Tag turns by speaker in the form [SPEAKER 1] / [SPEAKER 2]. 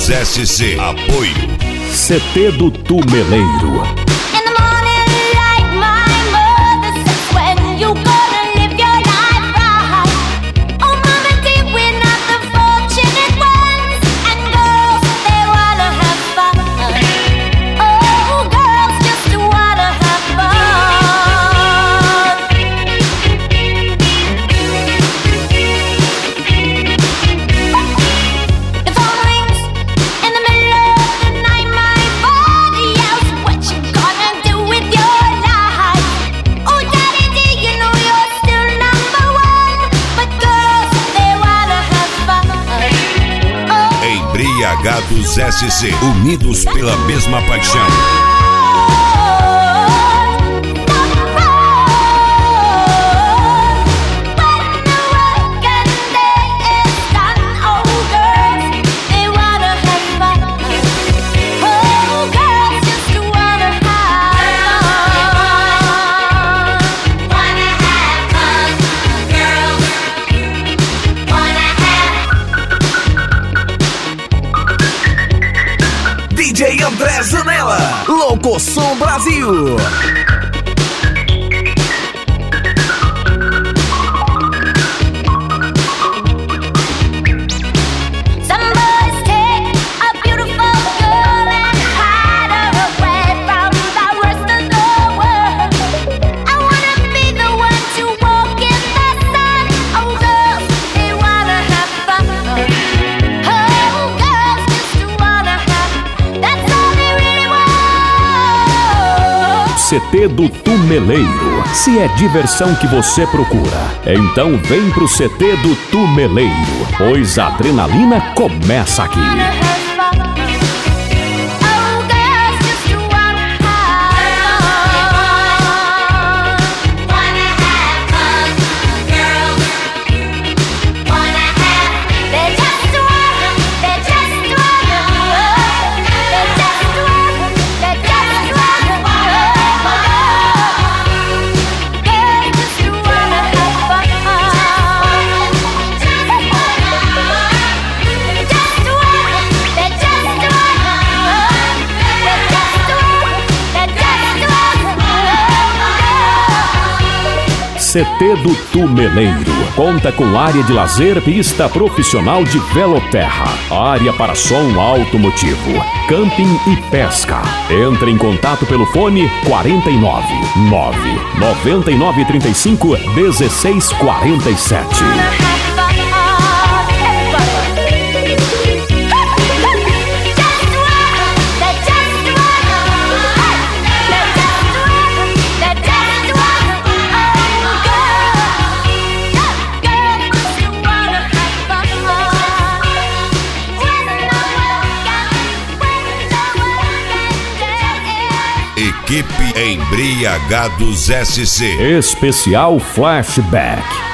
[SPEAKER 1] Embriagados SC. Apoio
[SPEAKER 2] CT do Tumeleiro.
[SPEAKER 1] Embriagados SC, unidos pela mesma paixão.
[SPEAKER 3] DJ André Zanella, Locosom Brasil.
[SPEAKER 2] CT do Tumeleiro. Se é diversão que você procura, então vem pro CT do Tumeleiro, pois a adrenalina começa aqui. CT do Tumeleiro conta com área de lazer, pista profissional de veloterra, área para som automotivo, camping e pesca. Entre em contato pelo fone 49 9 99 35 16 47.
[SPEAKER 1] Equipe Embriagados SC.
[SPEAKER 2] Especial Flashback.